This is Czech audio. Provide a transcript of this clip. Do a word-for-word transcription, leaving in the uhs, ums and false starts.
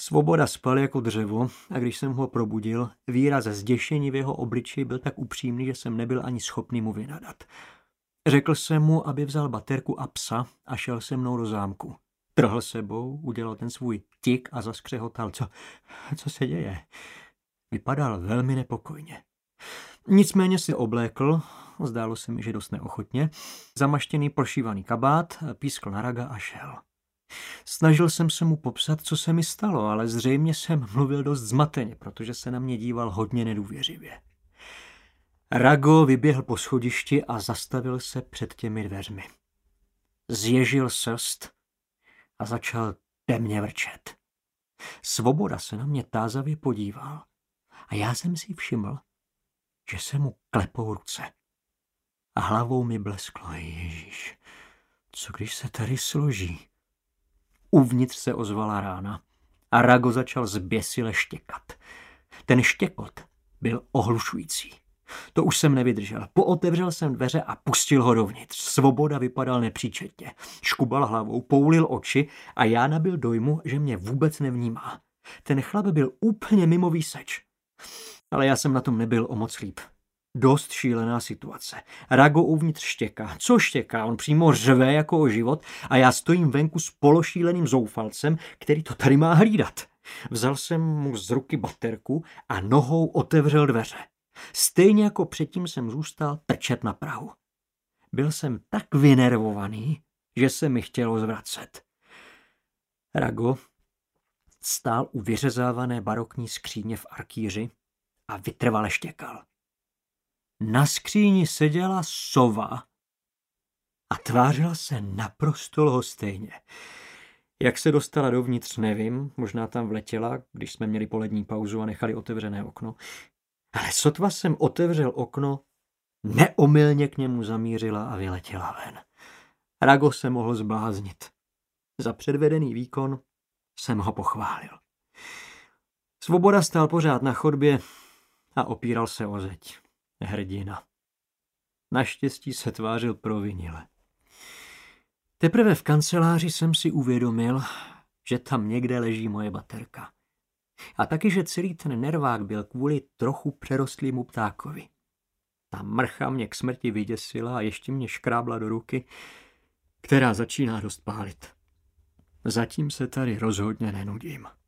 Svoboda spal jako dřevo a když jsem ho probudil, výraz zděšení v jeho obličeji byl tak upřímný, že jsem nebyl ani schopný mu vynadat. Řekl jsem mu, aby vzal baterku a psa a šel se mnou do zámku. Trhl sebou, udělal ten svůj tik a zaskřehotal. Co, co se děje? Vypadal velmi nepokojně. Nicméně si oblékl, zdálo se mi, že dost neochotně, zamaštěný prošívaný kabát, pískl na Raga a šel. Snažil jsem se mu popsat, co se mi stalo, ale zřejmě jsem mluvil dost zmateně, protože se na mě díval hodně nedůvěřivě. Rago vyběhl po schodišti a zastavil se před těmi dveřmi. Zježil srst a začal temně vrčet. Svoboda se na mě tázavě podíval a já jsem si všiml, že se mu klepou ruce. A hlavou mi blesklo, Ježíš, co když se tady složí? Uvnitř se ozvala rána a Rago začal zběsile štěkat. Ten štěkot byl ohlušující. To už jsem nevydržel. Pootevřel jsem dveře a pustil ho dovnitř. Svoboda vypadal nepříčetně. Škubal hlavou, poulil oči a já nabyl dojmu, že mě vůbec nevnímá. Ten chlap byl úplně mimo výseč. Ale já jsem na tom nebyl o moc líp. Dost šílená situace. Rago uvnitř štěká. Co štěká? On přímo řve jako o život a já stojím venku s pološíleným zoufalcem, který to tady má hlídat. Vzal jsem mu z ruky baterku a nohou otevřel dveře. Stejně jako předtím jsem zůstal trčet na prahu. Byl jsem tak vynervovaný, že se mi chtělo zvracet. Rago stál u vyřezávané barokní skříně v arkýři a vytrvale štěkal. Na skříni seděla sova a tvářila se naprosto lhostejně. Jak se dostala dovnitř, nevím, možná tam vletěla, když jsme měli polední pauzu a nechali otevřené okno. Ale sotva jsem otevřel okno, neomylně k němu zamířila a vyletěla ven. Rago se mohl zbláznit. Za předvedený výkon jsem ho pochválil. Svoboda stál pořád na chodbě a opíral se o zeď. Hrdina. Naštěstí se tvářil provinile. Teprve v kanceláři jsem si uvědomil, že tam někde leží moje baterka. A taky, že celý ten nervák byl kvůli trochu přerostlýmu ptákovi. Ta mrcha mě k smrti vyděsila a ještě mě škrábla do ruky, která začíná dost pálit. Zatím se tady rozhodně nenudím.